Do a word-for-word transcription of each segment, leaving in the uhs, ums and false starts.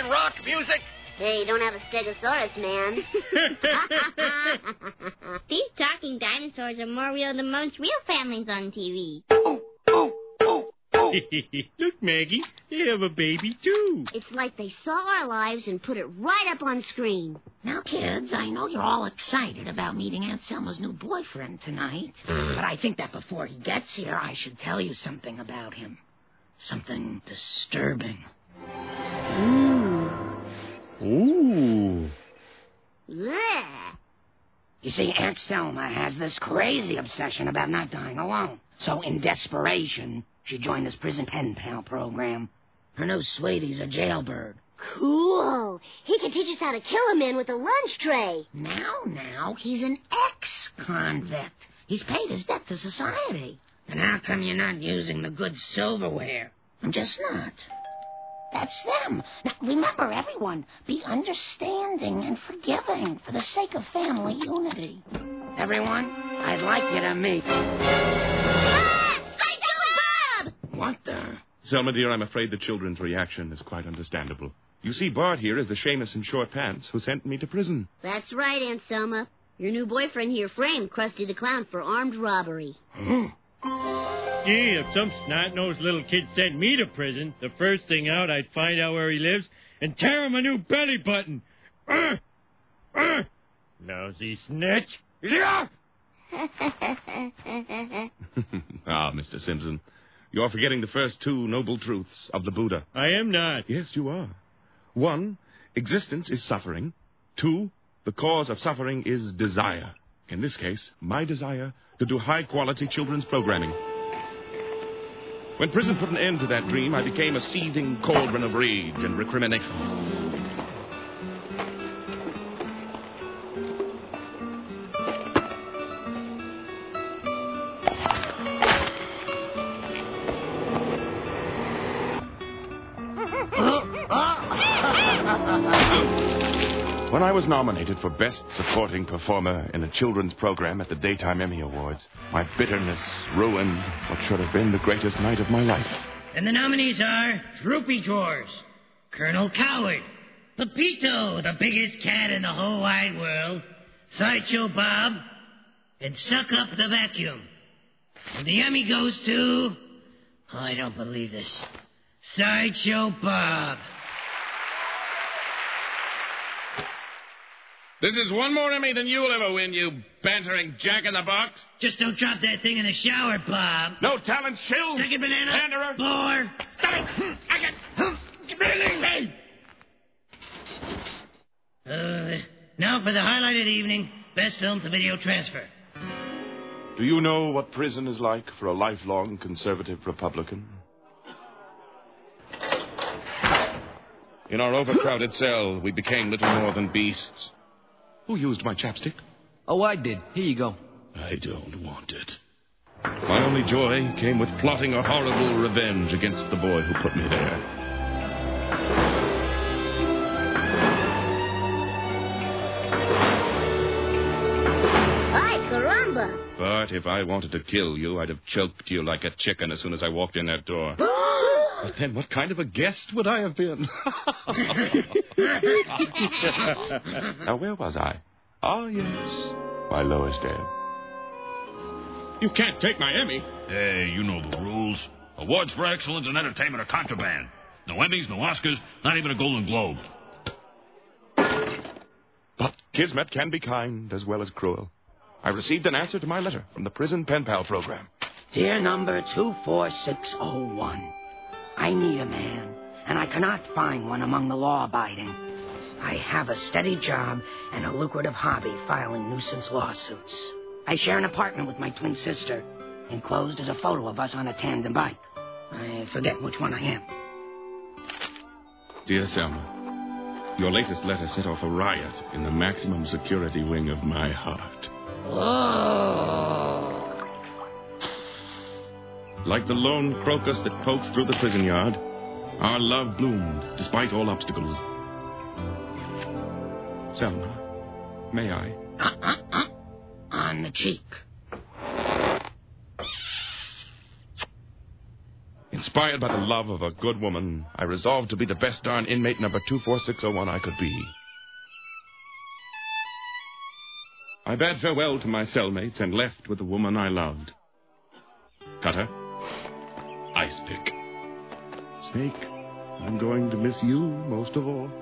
American rock music? Hey, you don't have a stegosaurus, man. These talking dinosaurs are more real than most real families on T V. Oh, oh, oh, oh. Look, Maggie, they have a baby, too. It's like they saw our lives and put it right up on screen. Now, kids, I know you're all excited about meeting Aunt Selma's new boyfriend tonight. But I think that before he gets here, I should tell you something about him. Something disturbing. Ooh. Ooh. Blech. You see, Aunt Selma has this crazy obsession about not dying alone. So in desperation, she joined this prison pen pal program. Her new sweetie's a jailbird. Cool. He can teach us how to kill a man with a lunch tray. Now, now, he's an ex-convict. He's paid his debt to society. And how come you're not using the good silverware? I'm just not. That's them. Now, remember, everyone, be understanding and forgiving for the sake of family unity. Everyone, I'd like you to meet... Ah! Sideshow Bob! What the... Selma, dear, I'm afraid the children's reaction is quite understandable. You see, Bart here is the Seamus in short pants who sent me to prison. That's right, Aunt Selma. Your new boyfriend here framed Krusty the Clown for armed robbery. Gee, if some snot-nosed little kid sent me to prison, the first thing out, I'd find out where he lives and tear him a new belly button. Uh, uh, lousy snitch. Yeah! Ah, Mister Simpson, you're forgetting the first two noble truths of the Buddha. I am not. Yes, you are. One, existence is suffering. Two, the cause of suffering is desire. In this case, my desire to do high-quality children's programming. When prison put an end to that dream, I became a seething cauldron of rage and recrimination. When I was nominated for Best Supporting Performer in a children's program at the Daytime Emmy Awards, my bitterness ruined what should have been the greatest night of my life. And the nominees are Droopy Drawers, Colonel Coward, Pepito, the biggest cat in the whole wide world, Sideshow Bob, and Suck Up the Vacuum. And the Emmy goes to... Oh, I don't believe this. Sideshow Bob. This is one more Emmy than you'll ever win, you bantering jack-in-the-box. Just don't drop that thing in the shower, Bob. No talent, shill. Second banana. Panderer. Floor. Stop it. I got... Really? Uh, now for the highlight of the evening, best film to video transfer. Do you know what prison is like for a lifelong conservative Republican? In our overcrowded cell, we became little more than beasts. Who used my chapstick? Oh, I did. Here you go. I don't want it. My only joy came with plotting a horrible revenge against the boy who put me there. Ay, caramba! But if I wanted to kill you, I'd have choked you like a chicken as soon as I walked in that door. But then what kind of a guest would I have been? Now, where was I? Ah, yes, my Lois Dale. You can't take my Emmy. Hey, you know the rules. Awards for excellence in entertainment are contraband. No Emmys, no Oscars, not even a Golden Globe. But Kismet can be kind as well as cruel. I received an answer to my letter from the Prison Pen Pal program. Dear number two four six oh one, I need a man, and I cannot find one among the law-abiding. I have a steady job and a lucrative hobby filing nuisance lawsuits. I share an apartment with my twin sister. Enclosed is a photo of us on a tandem bike. I forget which one I am. Dear Selma, your latest letter set off a riot in the maximum security wing of my heart. Oh. Like the lone crocus that pokes through the prison yard, our love bloomed despite all obstacles. Selma, may I? Uh-uh-uh. On the cheek. In Inspired by the love of a good woman, I resolved to be the best darn inmate number two four six oh one I could be. I bade farewell to my cellmates and left with the woman I loved. Cutter, Ice Pick. Snake, I'm going to miss you most of all.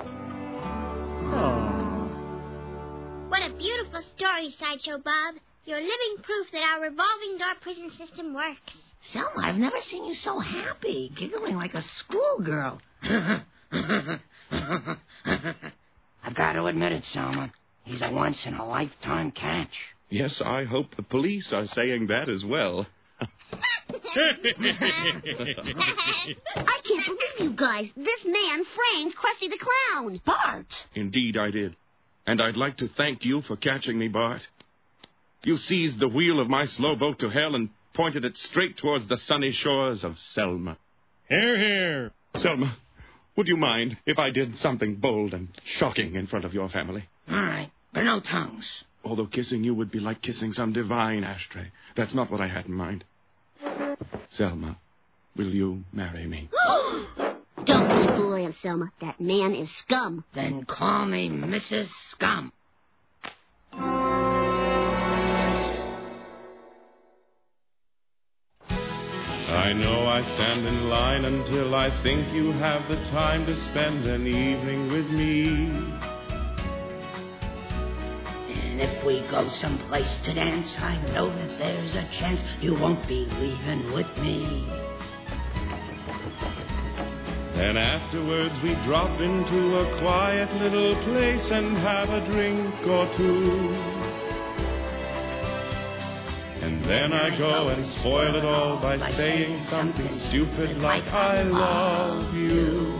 What a beautiful story, Sideshow Bob. You're living proof that our revolving door prison system works. Selma, I've never seen you so happy, giggling like a schoolgirl. I've got to admit it, Selma. He's a once-in-a-lifetime catch. Yes, I hope the police are saying that as well. I can't believe you guys. This man framed Krusty the Clown. Bart! Indeed I did. And I'd like to thank you for catching me, Bart. You seized the wheel of my slow boat to hell and pointed it straight towards the sunny shores of Selma. Here, here. Selma, would you mind if I did something bold and shocking in front of your family? All right, but no tongues. Although kissing you would be like kissing some divine ashtray. That's not what I had in mind. Selma, will you marry me? Don't be a boy of Selma. That man is scum. Then call me Missus Scum. I know I stand in line until I think you have the time to spend an evening with me. And if we go someplace to dance, I know that there's a chance you won't be leaving with me. Then afterwards we drop into a quiet little place and have a drink or two. And then I go and spoil it all by saying something stupid like, I love you.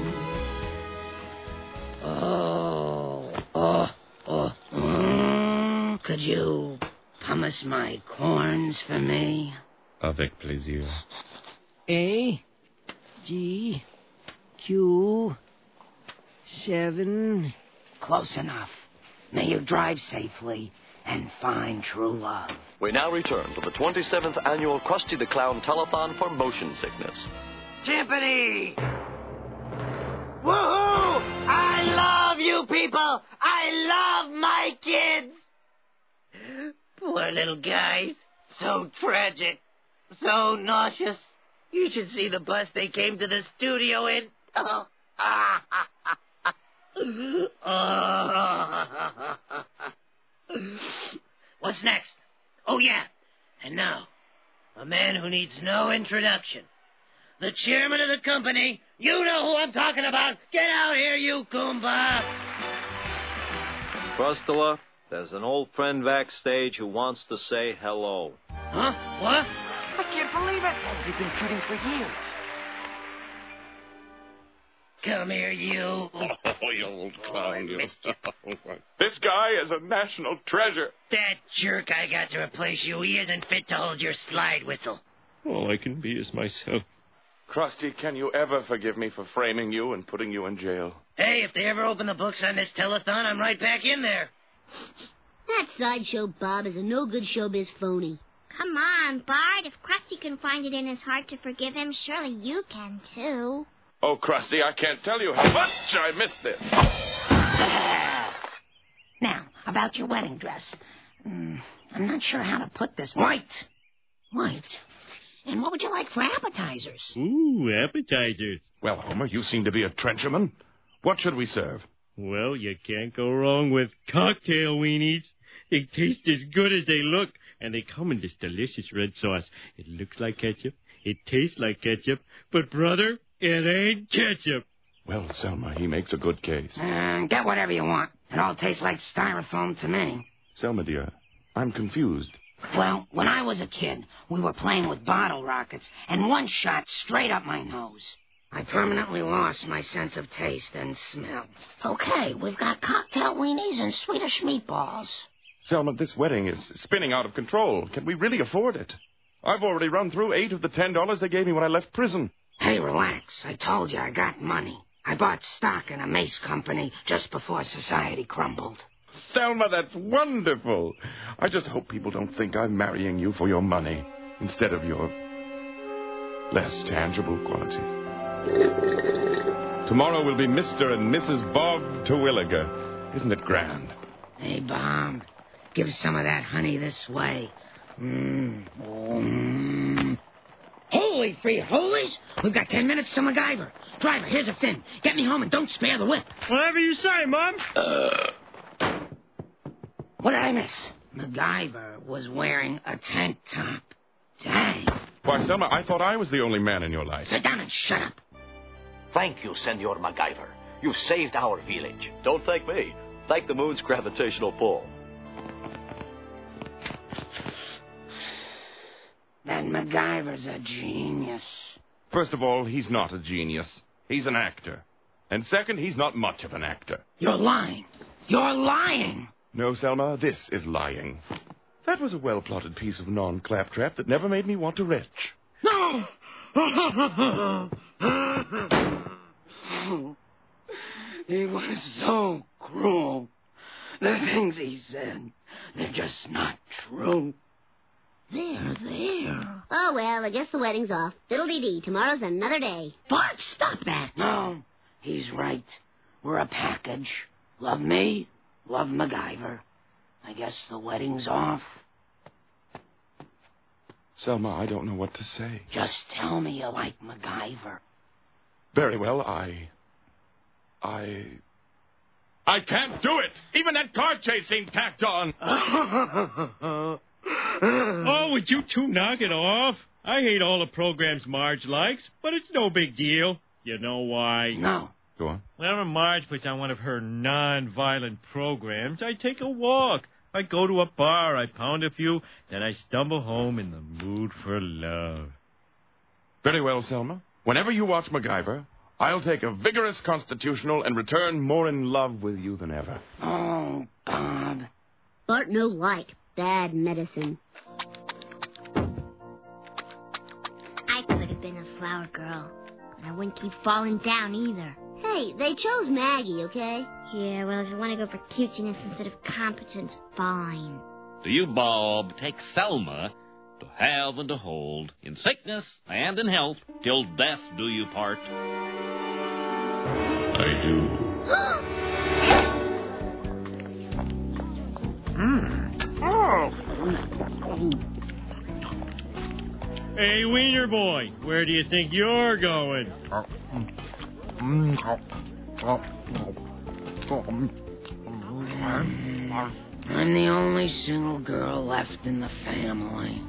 Oh, oh, oh. Mm, could you pumice my corns for me? Avec plaisir. A, G, Q, seven. Close enough. May you drive safely and find true love. We now return to the twenty-seventh annual Krusty the Clown Telethon for Motion Sickness. Timpani! Woohoo! I love you people! I love my kids! Poor little guys. So tragic. So nauseous. You should see the bus they came to the studio in. Oh. What's next? Oh, yeah. And now, a man who needs no introduction. The chairman of the company. You know who I'm talking about. Get out here, you Goomba. Krustula, there's an old friend backstage who wants to say hello. Huh? What? I can't believe it. We've been shooting for years. Come here, you. Oh, you old clown. Oh, I missed you. This guy is a national treasure. That jerk I got to replace you, he isn't fit to hold your slide whistle. All I can be is myself. Krusty, can you ever forgive me for framing you and putting you in jail? Hey, if they ever open the books on this telethon, I'm right back in there. That Sideshow Bob is a no-good showbiz phony. Come on, Bart. If Krusty can find it in his heart to forgive him, surely you can, too. Oh, Krusty, I can't tell you how much I missed this. Now, about your wedding dress. Mm, I'm not sure how to put this. White. White. And what would you like for appetizers? Ooh, appetizers. Well, Homer, you seem to be a trencherman. What should we serve? Well, you can't go wrong with cocktail weenies. They taste as good as they look, and they come in this delicious red sauce. It looks like ketchup. It tastes like ketchup. But, brother, it ain't ketchup. Well, Selma, he makes a good case. Uh, get whatever you want. It all tastes like styrofoam to me. Selma, dear, I'm confused. Well, when I was a kid, we were playing with bottle rockets, and one shot straight up my nose. I permanently lost my sense of taste and smell. Okay, we've got cocktail weenies and Swedish meatballs. Selma, this wedding is spinning out of control. Can we really afford it? I've already run through eight of the ten dollars they gave me when I left prison. Hey, relax. I told you I got money. I bought stock in a mace company just before society crumbled. Selma, that's wonderful. I just hope people don't think I'm marrying you for your money instead of your less tangible qualities. Tomorrow will be Mister and Missus Bob Terwilliger. Isn't it grand? Hey, Bob, give some of that honey this way. Mmm. Mm. Holy free holies! We've got ten minutes to MacGyver. Driver, here's a fin. Get me home and don't spare the whip. Whatever you say, Mom. Uh, what did I miss? MacGyver was wearing a tank top. Dang. Why, Selma, I thought I was the only man in your life. Sit down and shut up. Thank you, Senor MacGyver. You've saved our village. Don't thank me. Thank the moon's gravitational pull. That MacGyver's a genius. First of all, he's not a genius. He's an actor. And second, he's not much of an actor. You're lying. You're lying. No, Selma, this is lying. That was a well-plotted piece of non-claptrap that never made me want to retch. No! He was so cruel. The things he said, they're just not true. There, there. Oh, well, I guess the wedding's off. Fiddle-dee-dee. Tomorrow's another day. Bart, stop that. No, he's right. We're a package. Love me, love MacGyver. I guess the wedding's off. Selma, I don't know what to say. Just tell me you like MacGyver. Very well, I... I... I can't do it! Even that car chase seemed tacked on! Oh, would you two knock it off? I hate all the programs Marge likes, but it's no big deal. You know why? No. Go on. Whenever Marge puts on one of her non-violent programs, I take a walk. I go to a bar, I pound a few, then I stumble home in the mood for love. Very well, Selma. Whenever you watch MacGyver, I'll take a vigorous constitutional and return more in love with you than ever. Oh, Bob. Bart no like bad medicine. I could have been a flower girl, and I wouldn't keep falling down either. Hey, they chose Maggie, okay? Yeah, well, if you want to go for cuteness instead of competence, fine. Do you, Bob, take Selma to have and to hold, in sickness and in health, till death do you part? I do. mm. Oh. Hey, Wiener Boy, where do you think you're going? I'm the only single girl left in the family.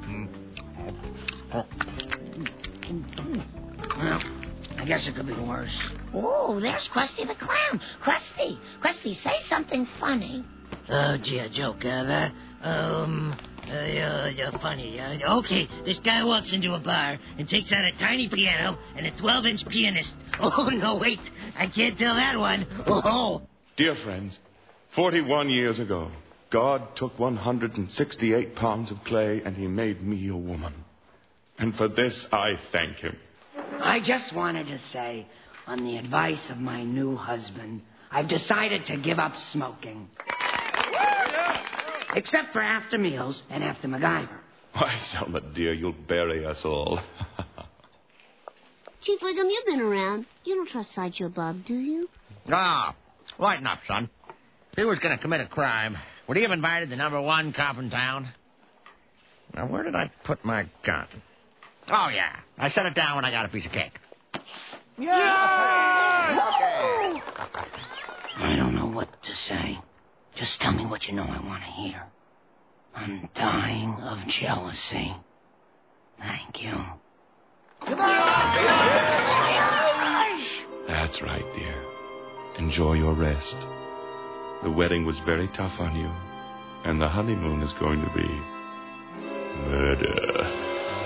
Well, I guess it could be worse. Oh, there's Krusty the Clown. Krusty, Krusty, say something funny. Oh, gee, a joke, uh, that, um... Uh, uh, uh, funny. Uh, okay, this guy walks into a bar and takes out a tiny piano and a twelve-inch pianist. Oh, no, wait. I can't tell that one. Oh. Dear friends, forty-one years ago, God took one hundred sixty-eight pounds of clay and he made me a woman. And for this, I thank him. I just wanted to say, on the advice of my new husband, I've decided to give up smoking. Except for after meals and after MacGyver. Why, Selma, dear, you'll bury us all. Chief Wiggum, you've been around. You don't trust Sideshow Bob, do you? Ah, lighten up, son. If he was going to commit a crime, would he have invited the number one cop in town? Now, where did I put my gun? Oh, yeah. I set it down when I got a piece of cake. Yeah! Okay. I don't know what to say. Just tell me what you know I want to hear. I'm dying of jealousy. Thank you. That's right, dear. Enjoy your rest. The wedding was very tough on you, and the honeymoon is going to be murder.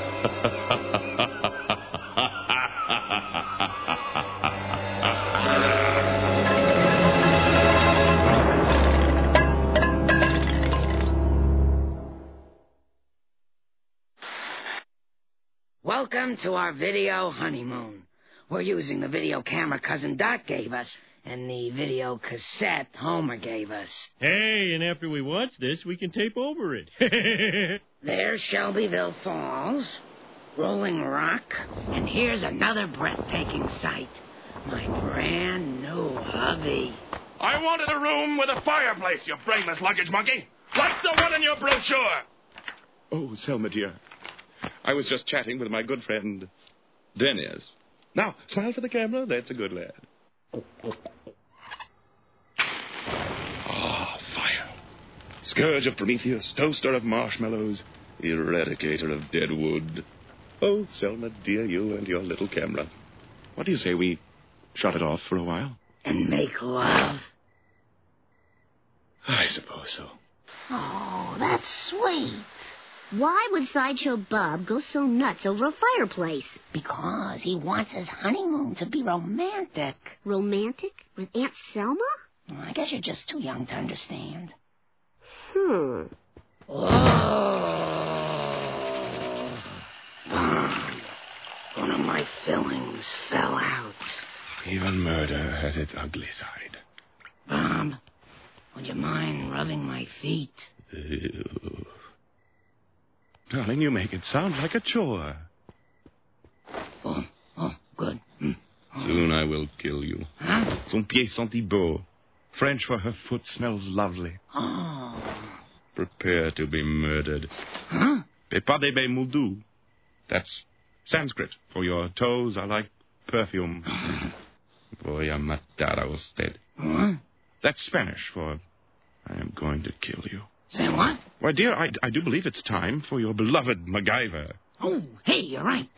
Welcome to our video honeymoon. We're using the video camera Cousin Dot gave us and the video cassette Homer gave us. Hey, and after we watch this, we can tape over it. There's Shelbyville Falls. rolling rock, and here's another breathtaking sight. My brand new hubby. I wanted a room with a fireplace, you brainless luggage monkey. Like the one in your brochure. Oh, Selma, dear. I was just chatting with my good friend, Dennis. Now, smile for the camera. That's a good lad. Ah, oh, fire. Scourge of Prometheus, toaster of marshmallows, eradicator of dead wood. Oh, Selma, dear, you and your little camera. What do you say we shut it off for a while? And make love? I suppose so. Oh, that's sweet. Why would Sideshow Bob go so nuts over a fireplace? Because he wants his honeymoon to be romantic. Romantic? With Aunt Selma? Well, I guess you're just too young to understand. Hmm. Oh. Bob, one of my fillings fell out. Even murder has its ugly side. Bob, would you mind rubbing my feet? Ew. Darling, you make it sound like a chore. Oh, oh, good. Mm. Oh. Soon I will kill you. Huh? Son pied sentit beau. French for her foot smells lovely. Oh. Prepare to be murdered. Huh? Pepa de be mudu. That's Sanskrit for your toes are like perfume. Voy a matar a usted. Huh? That's Spanish for I am going to kill you. Say what? Why, dear, I, I do believe it's time for your beloved MacGyver. Oh, hey, you're right.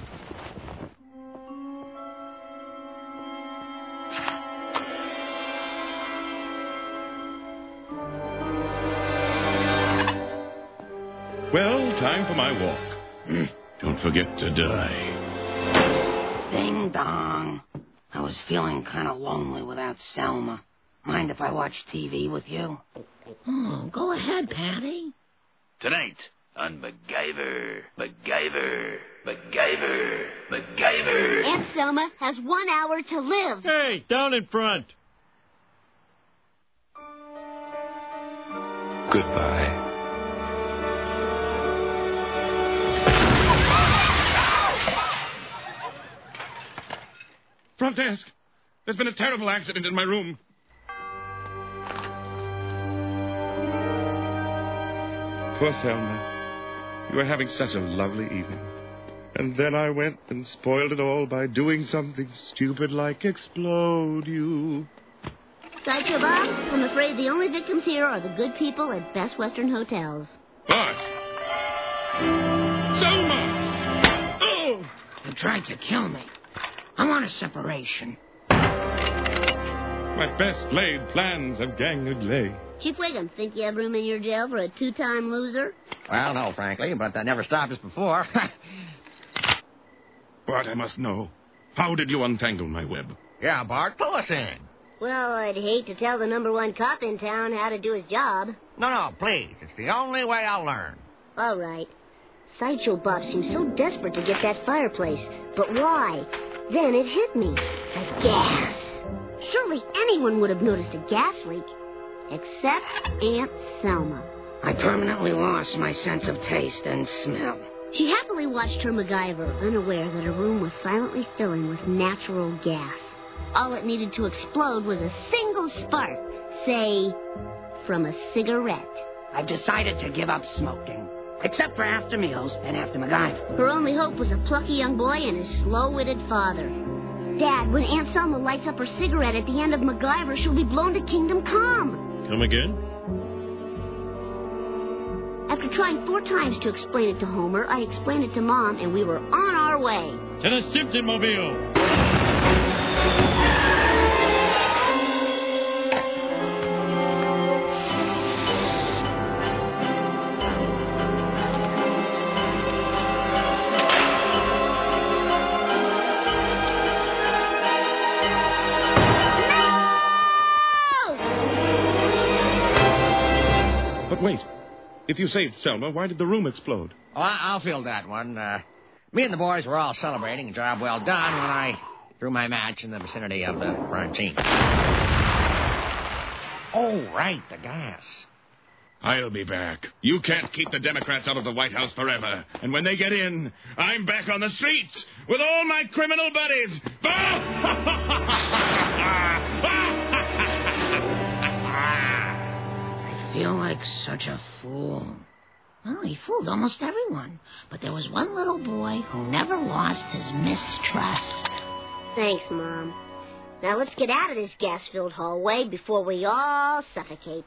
Well, time for my walk. Mm. Don't forget to die. Ding dong. I was feeling kind of lonely without Selma. Mind if I watch T V with you? Oh, go ahead, Patty. Tonight on MacGyver, MacGyver, MacGyver, MacGyver. Aunt Selma has one hour to live. Hey, down in front. Goodbye. Front desk. There's been a terrible accident in my room. Poor Selma. You were having such a lovely evening. And then I went and spoiled it all by doing something stupid like explode you. Sideshow Bob, I'm afraid the only victims here are the good people at Best Western Hotels. What? Selma! Oh! You tried to kill me. I want a separation. My best laid plans have gang-agley. Chief Wiggum, think you have room in your jail for a two-time loser? Well, no, frankly, but that never stopped us before. Bart, I must know. How did you untangle my web? Yeah, Bart, pull us in. Well, I'd hate to tell the number one cop in town how to do his job. No, no, please. It's the only way I'll learn. All right. Sideshow Bob seemed so desperate to get that fireplace. But why? Then it hit me. The gas. Surely anyone would have noticed a gas leak. Except Aunt Selma. I permanently lost my sense of taste and smell. She happily watched her MacGyver, unaware that her room was silently filling with natural gas. All it needed to explode was a single spark, say, from a cigarette. I've decided to give up smoking, except for after meals and after MacGyver. Her only hope was a plucky young boy and his slow-witted father. Dad, when Aunt Selma lights up her cigarette at the end of MacGyver, she'll be blown to Kingdom Come. Come again? After trying four times to explain it to Homer, I explained it to Mom, and we were on our way. To the Simpson-mobile. Wait. If you say it's Selma, why did the room explode? Oh, I- I'll field that one. Uh, me and the boys were all celebrating a job well done when I threw my match in the vicinity of the front seat. Oh, right, the gas. I'll be back. You can't keep the Democrats out of the White House forever. And when they get in, I'm back on the streets with all my criminal buddies. I feel like such a fool. Well, he fooled almost everyone. But there was one little boy who never lost his mistrust. Thanks, Mom. Now let's get out of this gas-filled hallway before we all suffocate.